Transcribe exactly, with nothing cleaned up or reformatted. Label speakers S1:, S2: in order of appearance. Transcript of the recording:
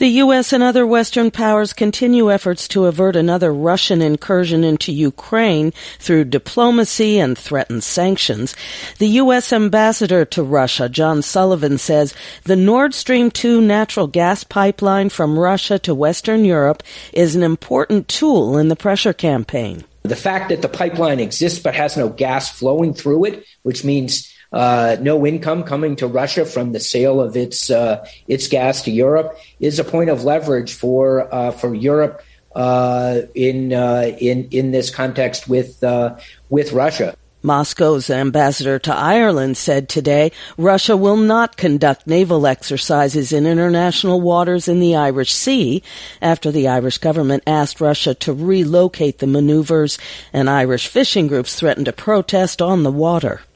S1: The U S and other Western powers continue efforts to avert another Russian incursion into Ukraine through diplomacy and threatened sanctions. The U S ambassador to Russia, John Sullivan, says the Nord Stream two natural gas pipeline from Russia to Western Europe is an important tool in the pressure campaign.
S2: The fact that the pipeline exists but has no gas flowing through it, which means Uh, no income coming to Russia from the sale of its uh, its gas to Europe, is a point of leverage for uh, for Europe uh, in uh, in in this context with uh, with Russia.
S1: Moscow's ambassador to Ireland said today Russia will not conduct naval exercises in international waters in the Irish Sea after the Irish government asked Russia to relocate the maneuvers, and Irish fishing groups threatened to protest on the water.